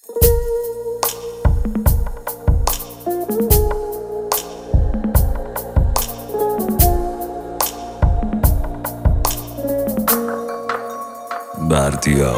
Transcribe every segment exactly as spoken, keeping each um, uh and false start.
بردیا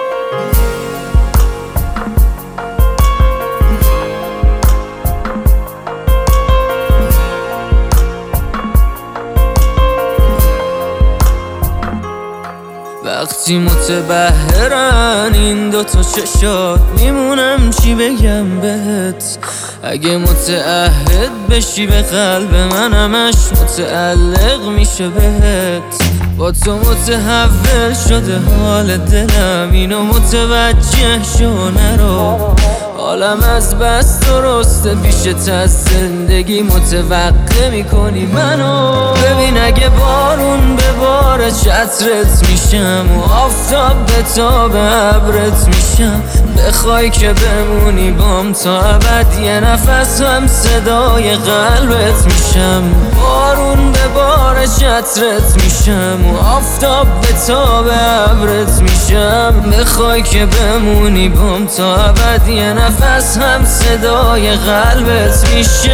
وقتی متبهرن این دوتا چشات میمونم چی بگم بهت. اگه متعهد بشی به قلب من همش متعلق میشه بهت. با تو متحول شده حال دلم، اینو متوجه شو نرو. حالم از بس درسته پیشت از زندگی متوقع میکنی منو. ببین اگه بارون به بار چترت میشم و آفتاب به تاب ابرت میشم. بخوای که بمونی بام تا ابد یه نفس هم صدای قلبت میشم. بارون به بار چترت میشم و آفتاب به تاب ابرت میشم. بخوای که بمونی بام تا ابد یه نفس هم صدای قلبت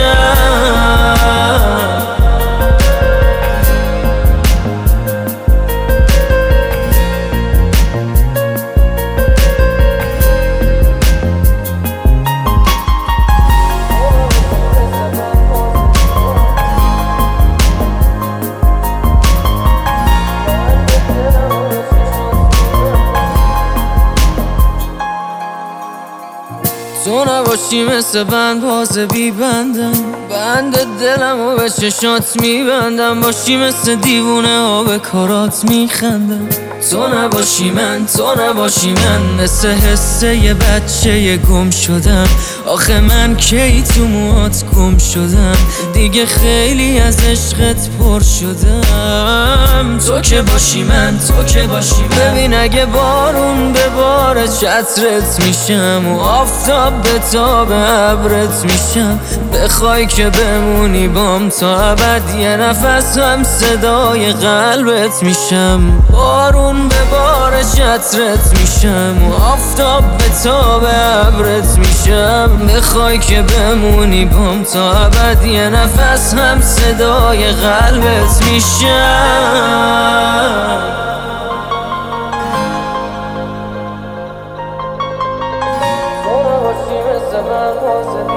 میشم. تو نباشی مثل بند باز بی بندم، بند دلم و به چشات میبندم. باشی مثل دیوونه ها به کارات میخندم. تو نباشی من، تو نباشی من مثل حسه یه بچه یه گم شدم. آخه من کی تو موهات گم شدم، دیگه خیلی از عشقت پر شدم. تو که باشی من، تو که باشی من. ببین اگه بارون به بار چترت میشم و آفتاب به تاب ابرت میشم. بخوای که بمونی بام تا ابد یه نفس هم صدای قلبت میشم. بارون به بار چترت میشم و آفتاب به تاب ابرت میشم. بخوای که بمونی بام تا ابد یه نفس هم صدای قلبت میشم. تو نباشی مثل من